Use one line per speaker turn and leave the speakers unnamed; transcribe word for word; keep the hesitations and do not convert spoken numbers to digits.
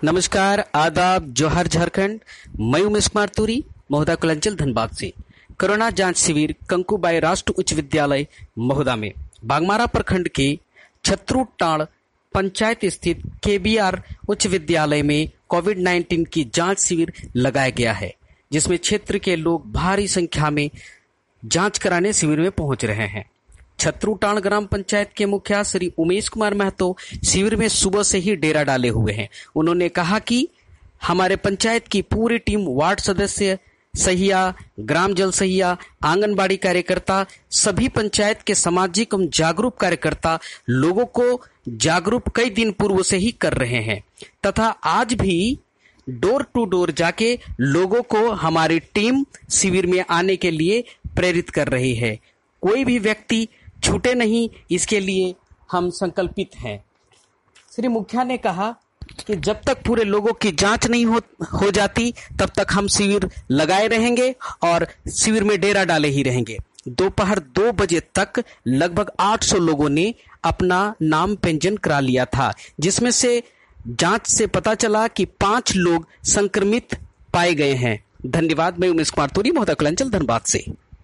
नमस्कार, आदाब, जोहर झारखंड। मैं उमेश कुमार तुरी, महोदा कुलांचल धनबाद से। कोरोना जांच शिविर कंकुबाई राष्ट्र उच्च विद्यालय महोदा में बागमारा प्रखंड के छत्रुटाण पंचायत स्थित केबीआर उच्च विद्यालय में कोविड नाइन्टीन की जांच शिविर लगाया गया है, जिसमें क्षेत्र के लोग भारी संख्या में जांच कराने शिविर में पहुंच रहे हैं। छत्रुटाण ग्राम पंचायत के मुखिया श्री उमेश कुमार महतो शिविर में सुबह से ही डेरा डाले हुए हैं। उन्होंने कहा कि हमारे पंचायत की पूरी टीम, वार्ड सदस्य, सहिया, ग्राम जल सहिया, आंगनबाड़ी कार्यकर्ता, सभी पंचायत के सामाजिक एवं जागरूक कार्यकर्ता लोगों को जागरूक कई दिन पूर्व से ही कर रहे हैं तथा आज भी डोर टू डोर जाके लोगों को हमारी टीम शिविर में आने के लिए प्रेरित कर रही है। कोई भी व्यक्ति छूटे नहीं, इसके लिए हम संकल्पित हैं। श्री मुखिया ने कहा कि जब तक पूरे लोगों की जांच नहीं हो, हो जाती तब तक हम शिविर लगाए रहेंगे और शिविर में डेरा डाले ही रहेंगे। दोपहर दो बजे तक लगभग आठ सौ लोगों ने अपना नाम पंजीयन करा लिया था, जिसमें से जांच से पता चला कि पांच लोग संक्रमित पाए गए हैं। धन्यवाद। मैं उमेश कुमार तुरी, महोदा कुलांचल धनबाद से।